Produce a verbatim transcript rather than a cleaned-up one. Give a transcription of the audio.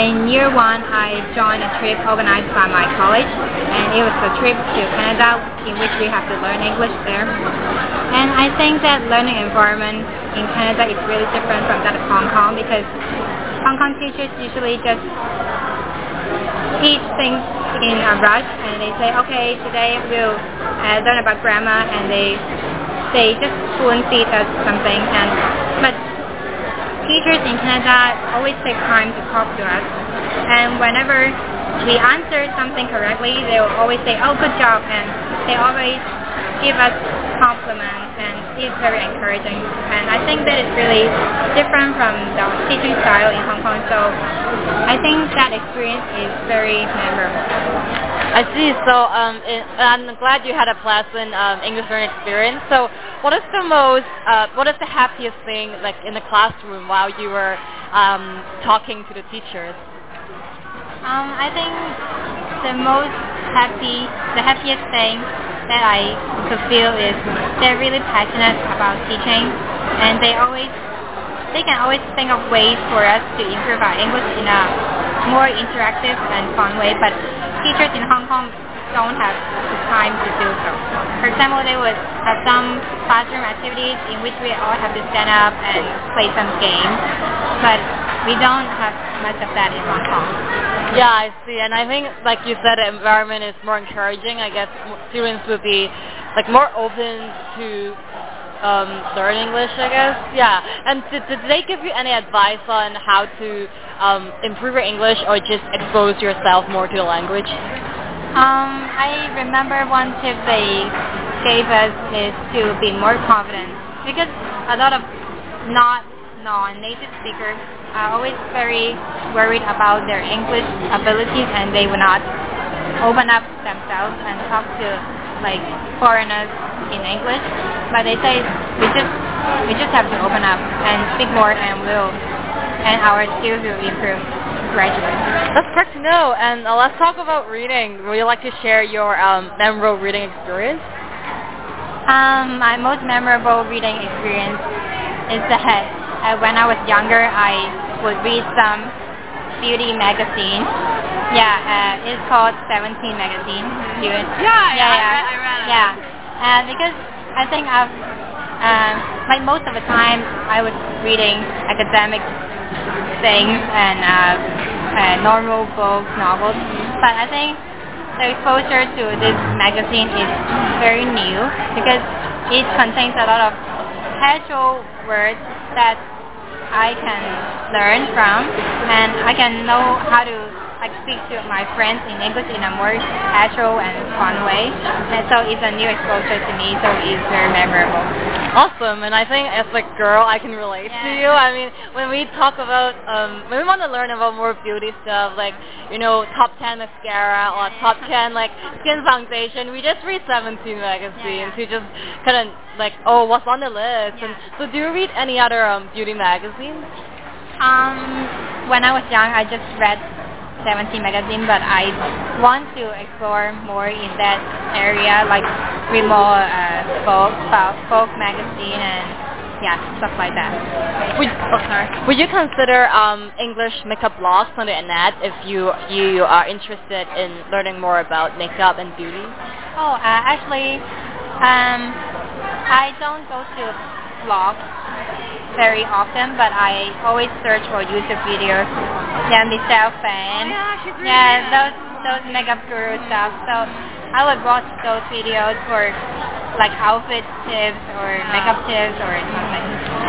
in year one, I joined a trip organized by my college, and it was a trip to Canada in which we have to learn English there. And I think that learning environment in Canada is really different from that of Hong Kong because Hong Kong teachers usually just teach things in a rush, and they say, okay, today we'll uh, learn about grammar, and they they just spoon feed us something. And but teachers in Canada always take time to talk to us, and whenever we answer something correctly, they will always say, oh, good job, and they always give us compliments, and it's very encouraging. And I think that it's really different from the teaching style in Hong Kong, so I think that experience is very memorable. I see. So um, it, I'm glad you had a pleasant um, English learning experience. So what is the most, uh, what is the happiest thing like in the classroom while you were um, talking to the teachers? Um, I think the most happy, the happiest thing that I could feel is they're really passionate about teaching, and they always, they can always think of ways for us to improve our English in a more interactive and fun way, but teachers in Hong Kong don't have the time to do so. For example, they would have some classroom activities in which we all have to stand up and play some games, but we don't have much of that in Hong Kong. Yeah, I see. And I think, like you said, the environment is more encouraging. I guess students would be like more open to um, learn English, I guess. Yeah. And did, did they give you any advice on how to um, improve your English or just expose yourself more to the language? Um, I remember one tip they gave us is to be more confident, because a lot of not non-native speakers are always very worried about their English abilities, and they will not open up themselves and talk to like foreigners in English. But they say we just we just have to open up and speak more, and will and our skills will improve gradually. That's correct to know. And uh, let's talk about reading. Would you like to share your um, memorable reading experience? Um, my most memorable reading experience is that Uh, when I was younger, I would read some beauty magazine. Yeah, uh, it's called Seventeen magazine. You, yeah, yeah, yeah, yeah, I read, I read it. Yeah. Uh, because I think I've, um, like most of the time, I was reading academic things and uh, uh, normal books, novels. But I think the exposure to this magazine is very new because it contains a lot of casual words that I can learn from, and I can know how to like speak to my friends in English in a more casual and fun way. And so it's a new exposure to me, so it's very memorable. Awesome. And I think as a girl, I can relate yeah. to you. I mean, when we talk about, um, when we want to learn about more beauty stuff, like, you know, top ten mascara or top ten, like, skin foundation, we just read Seventeen magazine yeah, yeah. to just kind of, like, oh, what's on the list? Yeah. And so do you read any other um, beauty magazines? Um, when I was young, I just read Seventeen magazine, but I want to explore more in that area, like read more uh, folk, folk, folk magazine and yeah, stuff like that. Would, oh, sorry. Would you consider um, English makeup blogs on the internet if you you are interested in learning more about makeup and beauty? Oh, uh, actually, um, I don't go to blogs very often, but I always search for YouTube videos. Yeah, Michelle Fan. Oh, yeah, she's really yeah, good. those those makeup guru stuff. So I would watch those videos for like outfit tips or makeup tips or something.